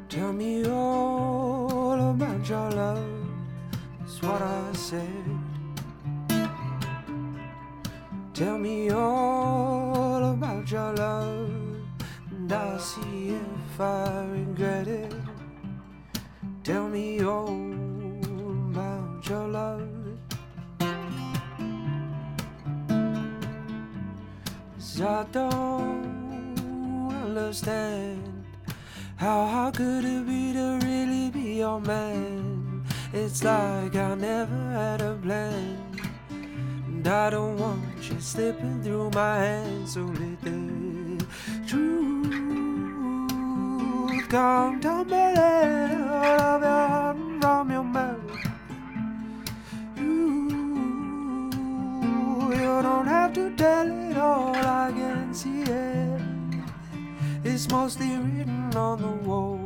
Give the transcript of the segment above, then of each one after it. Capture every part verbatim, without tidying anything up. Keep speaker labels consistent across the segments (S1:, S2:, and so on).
S1: Tell me all about your love, is what I said. Tell me all about your love, and I'll see if I regret it. Tell me all about your love, 'cause I don't understand how hard could it be to really be your man. It's like I never had a plan, and I don't want you slipping through my hands. So let the truth come tumbling out of your heart and from your mouth. You, you don't have to tell it all, I can see it. It's mostly written on the walls.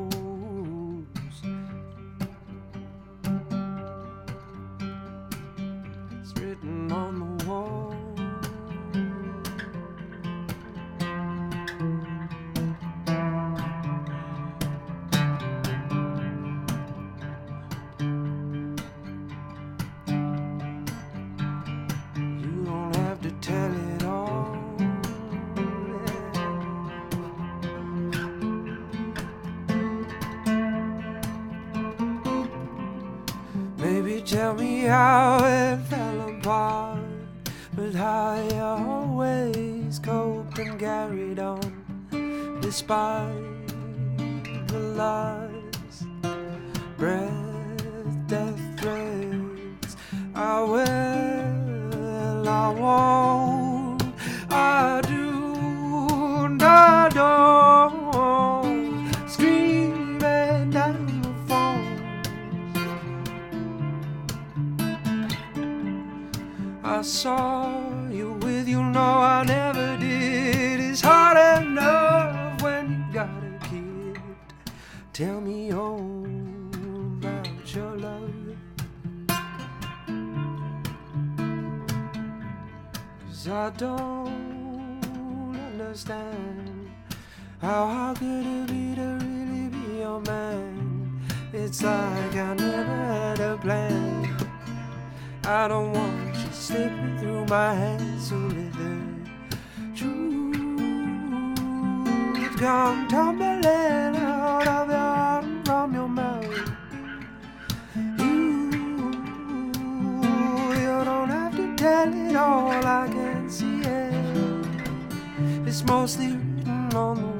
S1: It's written on the walls. You don't have to tell it all. Maybe tell me how it fell apart, but how you always coped and carried on, despite the lies, breath, death threats. I will, I won't, I do, and I don't, screaming down the phone. I saw you with, you know I never did. It's hard enough when you got a kid. Tell me all about your love, 'cause I don't understand how hard could it be to really be your man. It's like I never had a plan. I don't want you slipping through my hands. So let the truth come tumbling out of your heart and from your mouth. You, you don't have to tell it all, I can see it. It's mostly written on the